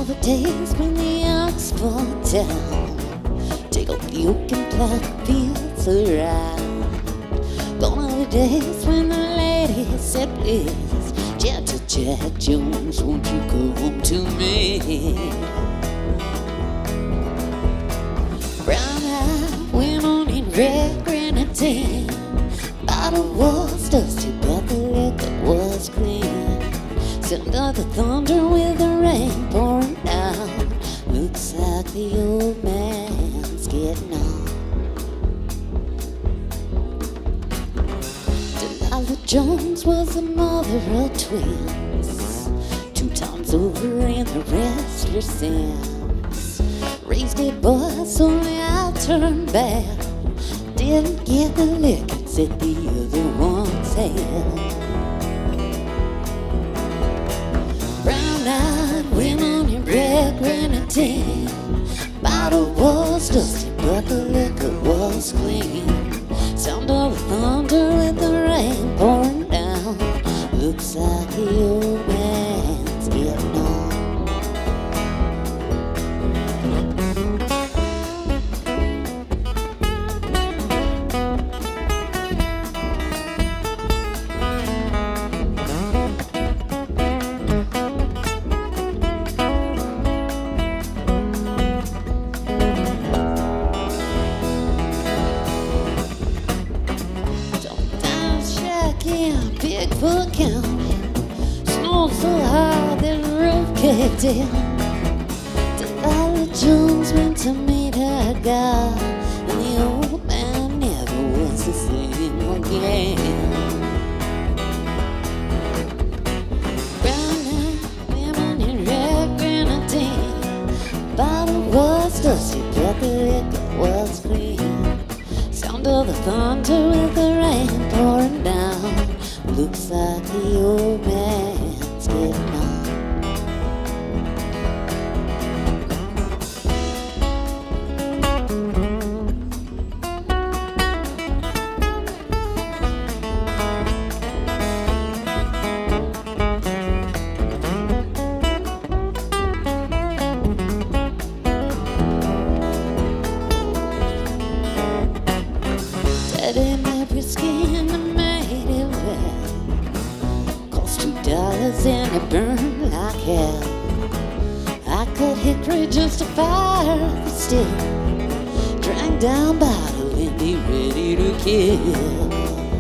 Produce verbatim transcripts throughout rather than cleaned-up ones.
the days when the ox fall down, take off the yoke and plow the fields around. Gone are the days when the lady said, please, Jack, Jack Jones, won't you go home to me? Brown-eyed women in red grenadine, bottle was dusty, but the liquor was clean. Sound of the thunder with the rain pouring down, looks like the old man's getting on. Delilah Jones was the mother of twins, two times over in the restless sins. Raised a boy, so I turned back, didn't get the lickings that the other ones had. Brown-eyed women in red grenadine, bottle was dusty, but the liquor was clean. Sound of the thunder with the rain pouring down, looks like the old man's getting on. Bigfoot County, snowed so hard that the roof caved in. Delilah Jones went to meet her God, and the old man never was the same again. Brown-eyed women in red grenadine, bottle was dusty, but the liquor was clean. Sound of the thunder with the rain pouring down, looks like the old man's getting on. Daddy made whiskey and I made it well, cost two dollars and it burned like hell. I cut hickory just to fire the stick, drank down bottle and be ready to kill.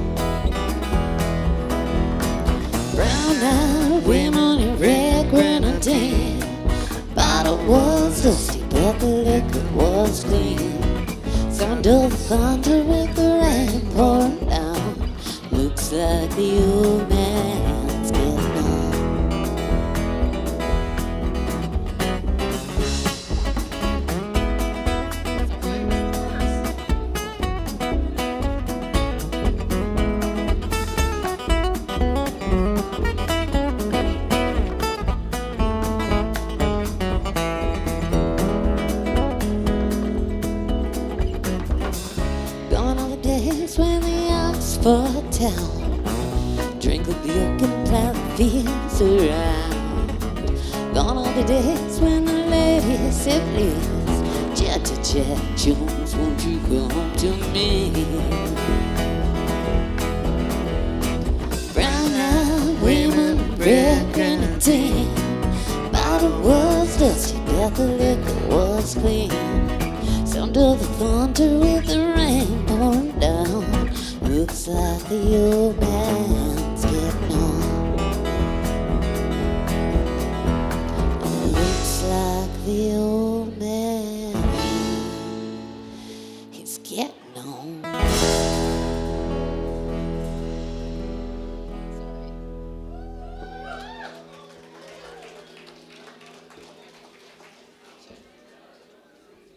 Brown-eyed women in red grenadine, bottle was dusty, but the liquor was clean. Sound of the thunder with the rain pouring down, looks like the old man's getting on. Gone are the days when the ox fall down, drink of the oak and plow the fields around. Gone are the days when the lady said, please, Jack, Jack Jones, won't you come to me? Brown-eyed women, red grenadine, bottle was dusty, but the liquor was clean. Sound of the thunder with the rain pouring down, looks like the old man